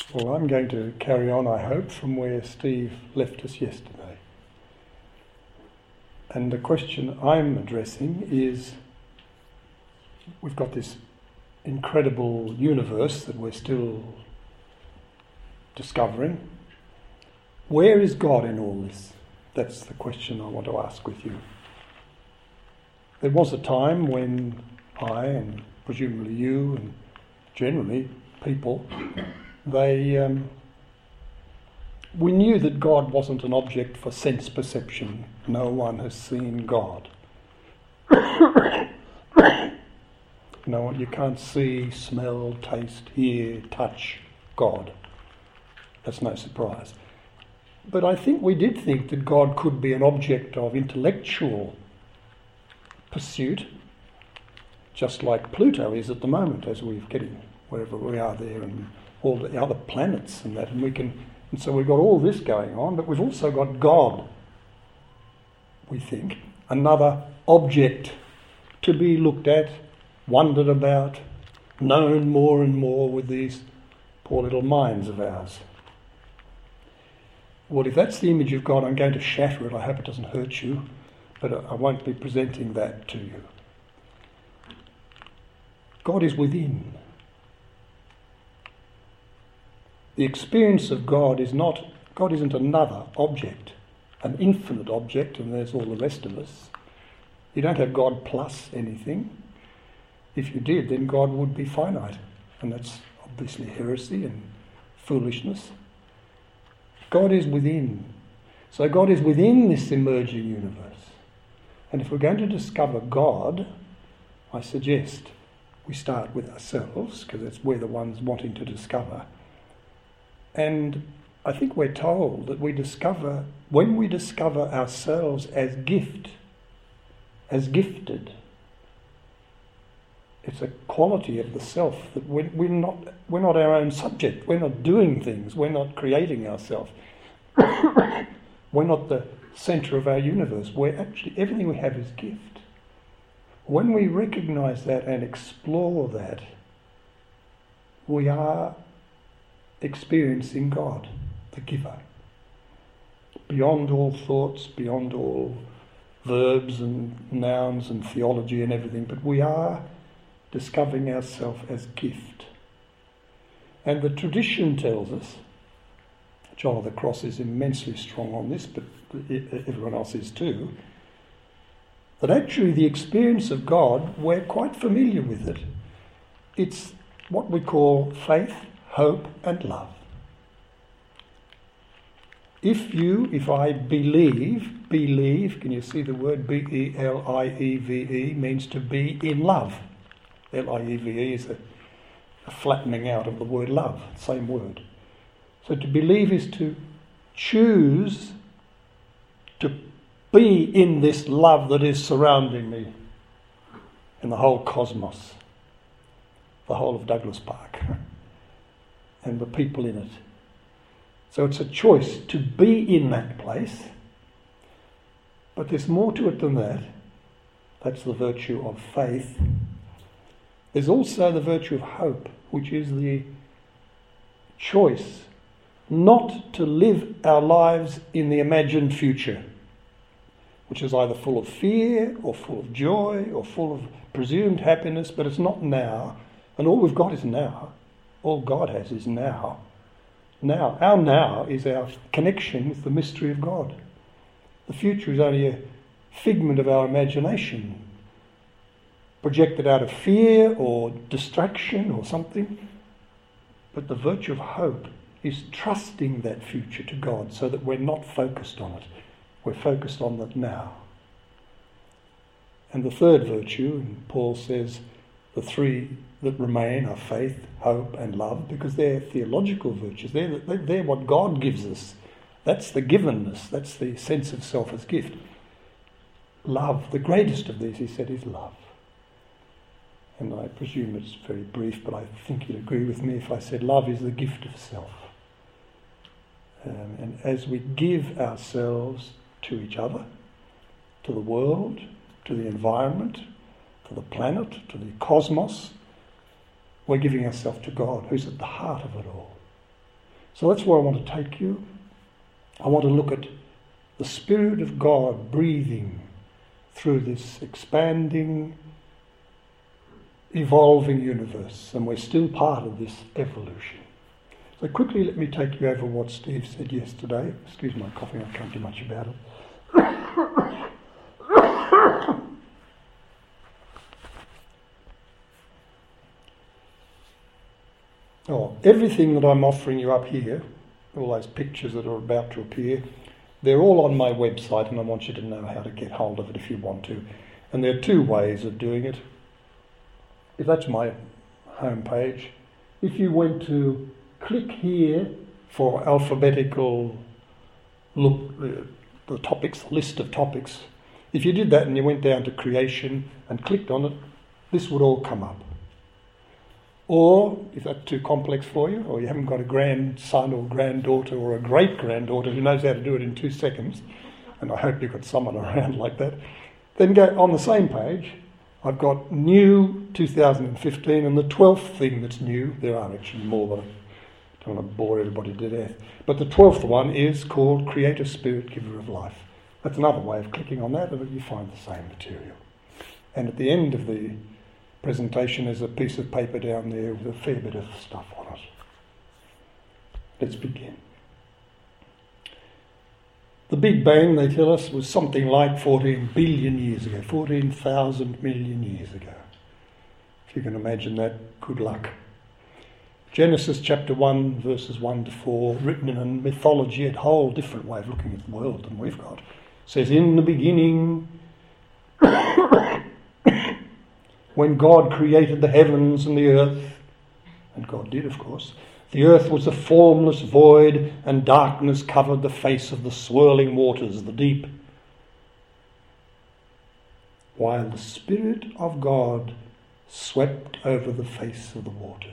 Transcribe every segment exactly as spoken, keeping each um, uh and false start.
Well, I'm going to carry on, I hope, from where Steve left us yesterday. And the question I'm addressing is, we've got this incredible universe that we're still discovering. Where is God in all this? That's the question I want to ask with you. There was a time when I, and presumably you, and generally people, they um, we knew that God wasn't an object for sense perception. No one has seen God. No, you can't see, smell, taste, hear, touch God. That's no surprise. But I think we did think that God could be an object of intellectual pursuit, just like Pluto is at the moment, as we're getting wherever we are there, and all the other planets and that, and we can, and so we've got all this going on, but we've also got God, we think, another object to be looked at, wondered about, known more and more with these poor little minds of ours. Well, if that's the image of God, I'm going to shatter it. I hope it doesn't hurt you, but I won't be presenting that to you. God is within. The experience of God is not, God isn't another object, an infinite object, and there's all the rest of us. You don't have God plus anything. If you did, then God would be finite, and that's obviously heresy and foolishness. God is within. So God is within this emerging universe. And if we're going to discover God, I suggest we start with ourselves, because that's we're the ones wanting to discover. And I think we're told that we discover, when we discover ourselves as gift, as gifted, it's a quality of the self that we're, we're not we're not our own subject. We're not doing things. We're not creating ourselves. We're not the centre of our universe. We're actually, everything we have is gift. When we recognise that and explore that, we are experiencing God, the giver. Beyond all thoughts, beyond all verbs and nouns and theology and everything, but we are discovering ourselves as gift. And the tradition tells us, John of the Cross is immensely strong on this, but everyone else is too, that actually the experience of God, we're quite familiar with it. It's what we call faith, hope and love. If you, if I believe, believe, can you see the word B E L I E V E means to be in love. L I E V E is a, a flattening out of the word love, same word. So to believe is to choose to be in this love that is surrounding me, in the whole cosmos, the whole of Douglas Park, and the people in it. So it's a choice to be in that place, but there's more to it than that. That's the virtue of faith. There's also the virtue of hope, which is the choice not to live our lives in the imagined future, which is either full of fear or full of joy or full of presumed happiness, but it's not now. And all we've got is now. All God has is now. Now. Our now is our connection with the mystery of God. The future is only a figment of our imagination, projected out of fear or distraction or something. But the virtue of hope is trusting that future to God so that we're not focused on it. We're focused on the now. And the third virtue, and Paul says the three that remain are faith, hope and love, because they're theological virtues. They're, they're what God gives us. That's the givenness. That's the sense of self as gift. Love, the greatest of these, he said, is love. And I presume it's very brief, but I think you'd agree with me if I said love is the gift of self. Um, and as we give ourselves to each other, to the world, to the environment, to the planet, to the cosmos, we're giving ourselves to God, who's at the heart of it all. So that's where I want to take you. I want to look at the Spirit of God breathing through this expanding, evolving universe, and we're still part of this evolution. So quickly let me take you over what Steve said yesterday. Excuse my coughing, I can't do much about it. Oh, everything that I'm offering you up here, all those pictures that are about to appear, they're all on my website, and I want you to know how to get hold of it if you want to. And there are two ways of doing it. If that's my homepage, if you went to click here for alphabetical look, uh, the topics, the list of topics, if you did that and you went down to creation and clicked on it, this would all come up. Or, if that's too complex for you, or you haven't got a grandson or granddaughter or a great-granddaughter who knows how to do it in two seconds, and I hope you've got someone around like that, then go on the same page. I've got new two thousand fifteen, and the twelfth thing that's new, there are actually more, but I don't want to bore everybody to death, but the twelfth one is called Creator Spirit, Giver of Life. That's another way of clicking on that, and you find the same material. And at the end of the presentation, there's a piece of paper down there with a fair bit of stuff on it. Let's begin. The Big Bang, they tell us, was something like fourteen billion years ago, fourteen thousand million years ago. If you can imagine that, good luck. Genesis chapter one, verses one to four, written in a mythology, a whole different way of looking at the world than we've got, says, in the beginning, when God created the heavens and the earth, and God did, of course, the earth was a formless void, and darkness covered the face of the swirling waters, the deep. While the Spirit of God swept over the face of the waters.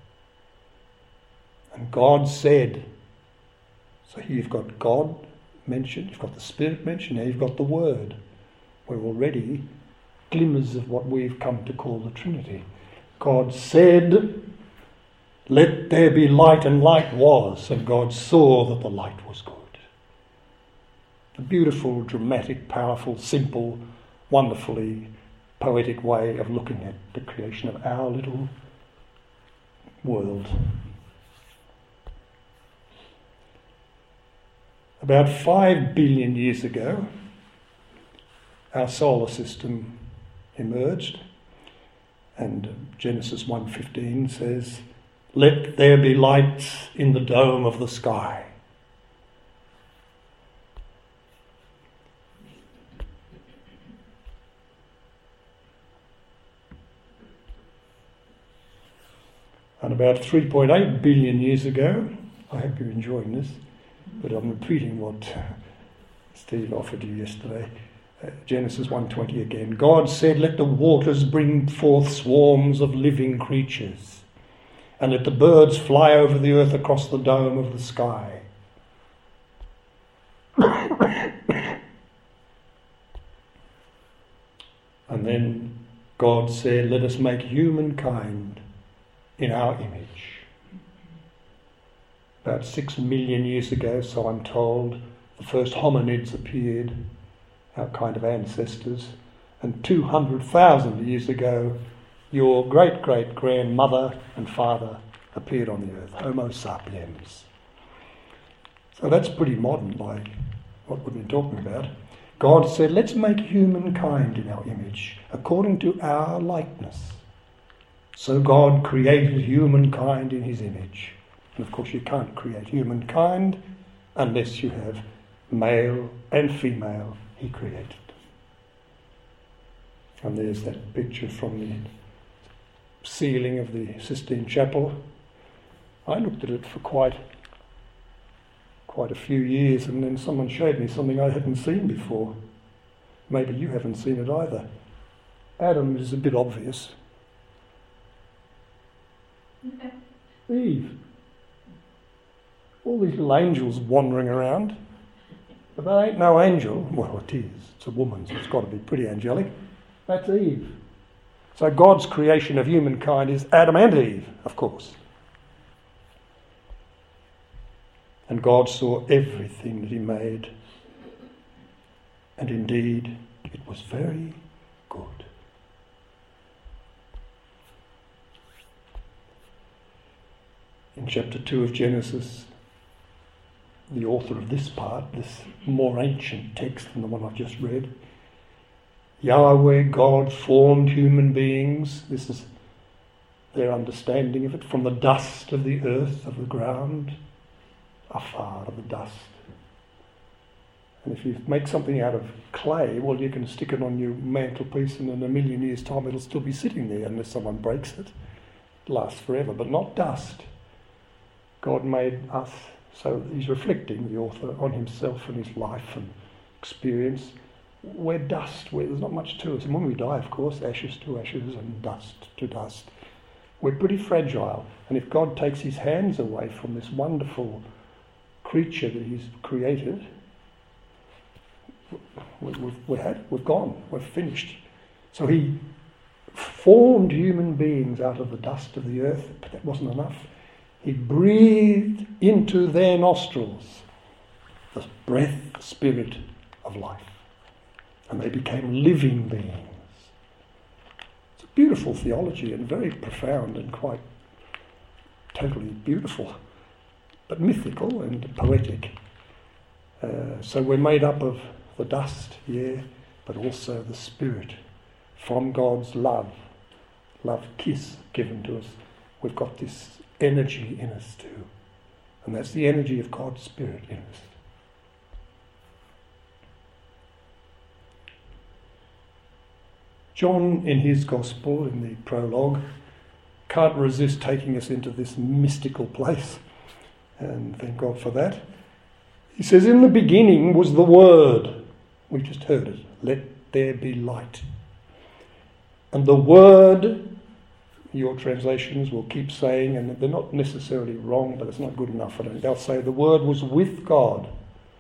And God said, so here you've got God mentioned, you've got the Spirit mentioned, now you've got the Word. We're already glimmers of what we've come to call the Trinity. God said, let there be light, and light was, and God saw that the light was good. A beautiful, dramatic, powerful, simple, wonderfully poetic way of looking at the creation of our little world. About five billion years ago, our solar system emerged, and Genesis one fifteen says, let there be lights in the dome of the sky. And about three point eight billion years ago, I hope you're enjoying this, but I'm repeating what Steve offered you yesterday. Uh, Genesis one twenty again. God said, let the waters bring forth swarms of living creatures, and let the birds fly over the earth across the dome of the sky. And then God said, let us make humankind in our image. About six million years ago, so I'm told, the first hominids appeared, our kind of ancestors, and two hundred thousand years ago, your great-great-grandmother and father appeared on the earth, Homo sapiens. So that's pretty modern by what we've been talking about. God said, let's make humankind in our image, according to our likeness. So God created humankind in his image. And of course you can't create humankind unless you have male and female. He created. And there's that picture from the ceiling of the Sistine Chapel. I looked at it for quite quite a few years, and then someone showed me something I hadn't seen before. Maybe you haven't seen it either. Adam is a bit obvious. Eve. All these little angels wandering around. But that ain't no angel. Well, it is. It's a woman, so it's got to be pretty angelic. That's Eve. So God's creation of humankind is Adam and Eve, of course. And God saw everything that he made, and indeed it was very good. In chapter two of Genesis, the author of this part, this more ancient text than the one I've just read, Yahweh God formed human beings, this is their understanding of it, from the dust of the earth, of the ground, afar of the dust. And if you make something out of clay, well, you can stick it on your mantelpiece and in a million years' time it'll still be sitting there unless someone breaks it. It lasts forever, but not dust. God made us, so he's reflecting, the author, on himself and his life and experience. We're dust, we're, there's not much to us. And when we die, of course, ashes to ashes and dust to dust. We're pretty fragile. And if God takes his hands away from this wonderful creature that he's created, we've, we've, had, we've gone, we're finished. So he formed human beings out of the dust of the earth, but that wasn't enough. He breathed into their nostrils the breath, the spirit of life. And they became living beings. It's a beautiful theology and very profound and quite totally beautiful, but mythical and poetic. Uh, so we're made up of the dust, yeah, but also the spirit from God's love, love kiss given to us. We've got this energy in us too, and that's the energy of God's Spirit in us. John, in his Gospel, in the prologue, can't resist taking us into this mystical place, and thank God for that. He says, in the beginning was the Word. We just heard it. Let there be light. And the Word, your translations will keep saying, and they're not necessarily wrong, but it's not good enough. I don't. They'll say the Word was with God.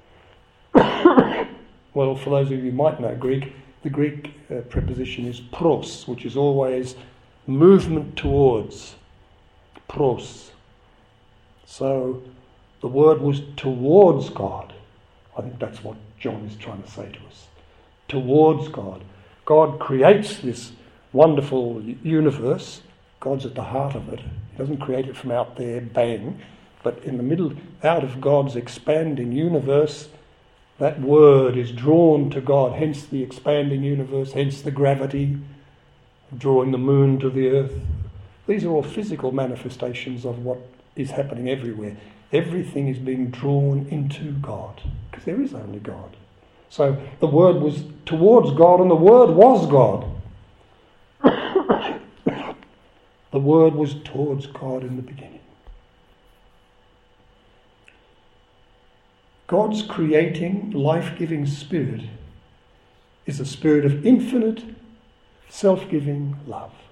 Well, for those of you who might know Greek, the Greek uh, preposition is pros, which is always movement towards. Pros. So the Word was towards God. I think that's what John is trying to say to us. Towards God. God creates this wonderful universe. God's at the heart of it. He doesn't create it from out there, bang. But in the middle, out of God's expanding universe, that Word is drawn to God, hence the expanding universe, hence the gravity, drawing the moon to the earth. These are all physical manifestations of what is happening everywhere. Everything is being drawn into God, because there is only God. So the Word was towards God, and the Word was God. The Word was towards God in the beginning. God's creating, life-giving spirit is a spirit of infinite, self-giving love.